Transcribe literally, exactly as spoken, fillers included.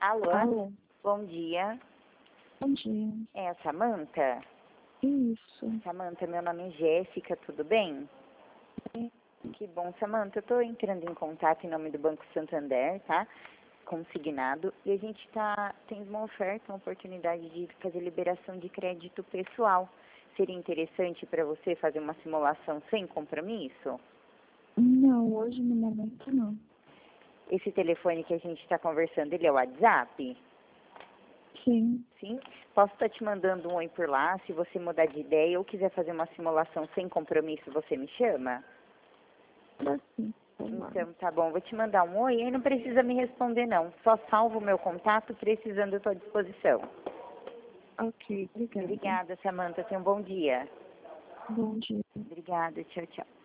Alô? Alô? Bom dia. Bom dia. É a Samantha? Isso. Samantha, meu nome é Jéssica, tudo bem? É. Que bom, Samantha. Eu estou entrando em contato em nome do Banco Santander, tá? Consignado. E a gente tá tendo uma oferta, uma oportunidade de fazer liberação de crédito pessoal. Seria interessante para você fazer uma simulação sem compromisso? Não, hoje no momento não. Esse telefone que a gente está conversando, ele é o WhatsApp? Sim. Sim. Posso estar te mandando um oi por lá. Se você mudar de ideia ou quiser fazer uma simulação sem compromisso, você me chama? Pra sim. Tomara. Então, tá bom. Vou te mandar um oi e aí não precisa me responder, não. Só salvo o meu contato, precisando, eu estou à disposição. Ok, obrigada. Obrigada, Samantha. Tenha um bom dia. Bom dia. Obrigada. Tchau, tchau.